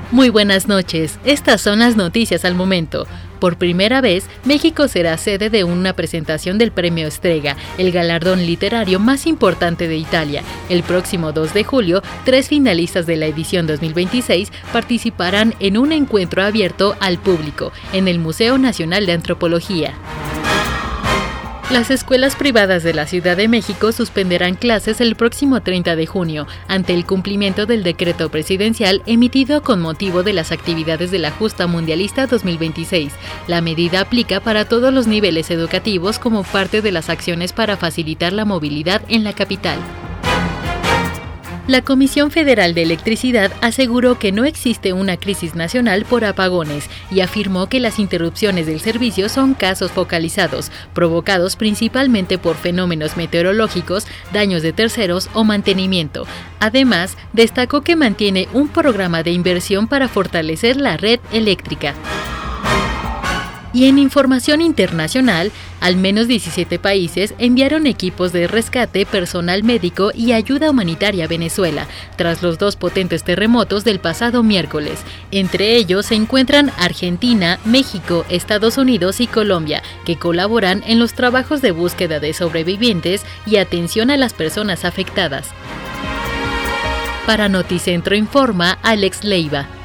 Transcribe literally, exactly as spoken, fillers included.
Muy buenas noches, estas son las noticias al momento. Por primera vez, México será sede de una presentación del Premio Strega, el galardón literario más importante de Italia. El próximo dos de julio, tres finalistas de la edición dos mil veintiséis participarán en un encuentro abierto al público en el Museo Nacional de Antropología. Las escuelas privadas de la Ciudad de México suspenderán clases el próximo treinta de junio, ante el cumplimiento del decreto presidencial emitido con motivo de las actividades de la Justa Mundialista dos mil veintiséis. La medida aplica para todos los niveles educativos como parte de las acciones para facilitar la movilidad en la capital. La Comisión Federal de Electricidad aseguró que no existe una crisis nacional por apagones y afirmó que las interrupciones del servicio son casos focalizados, provocados principalmente por fenómenos meteorológicos, daños de terceros o mantenimiento. Además, destacó que mantiene un programa de inversión para fortalecer la red eléctrica. Y en información internacional, al menos diecisiete países enviaron equipos de rescate, personal médico y ayuda humanitaria a Venezuela, tras los dos potentes terremotos del pasado miércoles. Entre ellos se encuentran Argentina, México, Estados Unidos y Colombia, que colaboran en los trabajos de búsqueda de sobrevivientes y atención a las personas afectadas. Para Noticentro informa Alex Leiva.